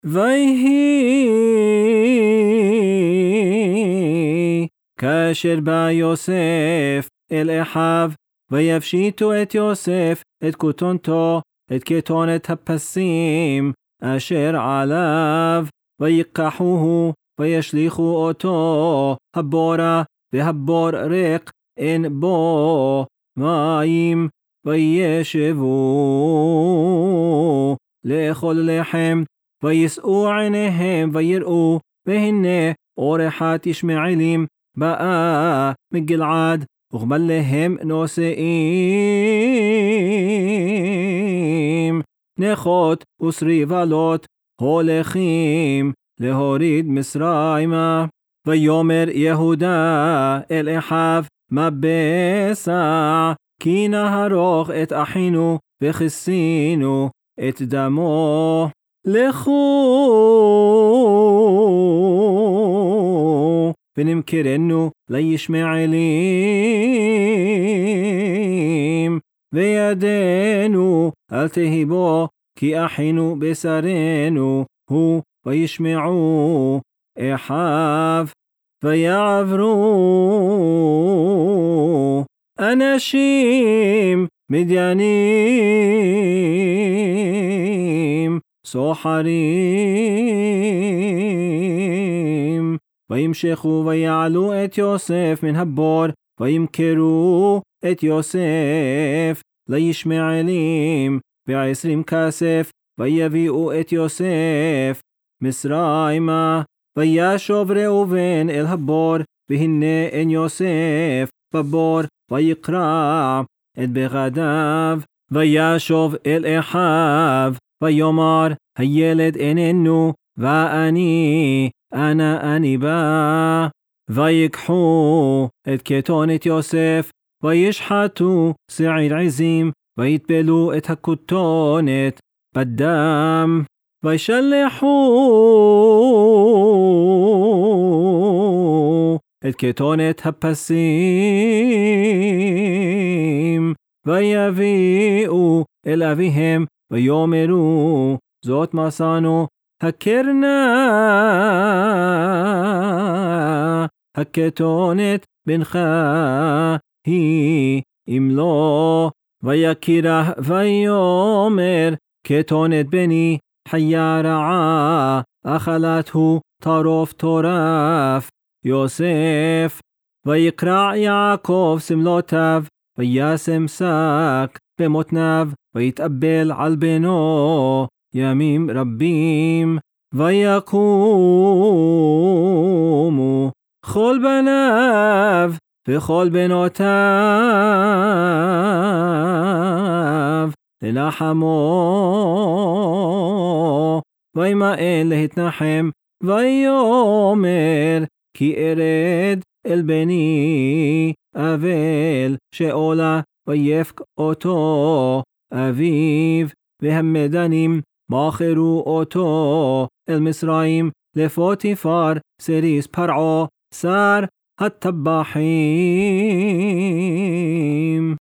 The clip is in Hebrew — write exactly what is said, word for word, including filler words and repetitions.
ויהי כאשר בא יוסף אל אחיו, ויפשיטו את יוסף את כותונתו, את כתונת הפסים אשר עליו, ויקחוהו וישליכו אותו הבורה, והבור ריק אין בו מים, וישבו לאכול לחם, ויסעו עיניהם ויראו, והנה אורחת ישמעאלים באה מגלעד, וכמלהם נושאים נכות וסריבלות, הולכים להוריד מצרימה. ויאמר יהודה אל אחיו, מה בסע, כי נהרוג את אחינו וכיסינו את דמו. לכו ונמכרנו לישמעאלים, וידנו אל תהי בו, כי אחינו בשרנו הוא. וישמעו אחיו, ויעברו אנשים מדיינים סוחרים, וימשכו ויעלו את יוסף מן הבור, וימכרו את יוסף לישמעאלים בעשרים כסף, ויביאו את יוסף מצרימה. וישוב ראובן אל הבור, והנה אין יוסף בבור, ויקרע את בגדיו. וישוב אל אחיו, ויאמר, הילד איננו, ואני אנה אני בא. ויקחו את כתונת יוסף, וישחטו שעיר עזים, ויטבלו את הכתונת בדם, וישלחו את כתונת הפסים, ויביאו אל אביהם, ויאמרו, זאת מסענו, הכר נא הכתונת בנך היא, אם לא. ויקירח ויאמר, כתונת בני חיה רעה, אכלתהו טרוף טורף. יוסף ויקרע יעקב סמלותיו, וישם שק במותניו, ויתאבל על בנו ימים רבים. ויקומו כל בניו וכל בנותיו לנחמו, וימאן להתנחם, ויאמר, כי ארד אל בני אבל שאולה, ויפק אותו אביו. והמדנים מכרו אותו אל מצרים, לפוטיפר סריס פרעה שר הטבחים.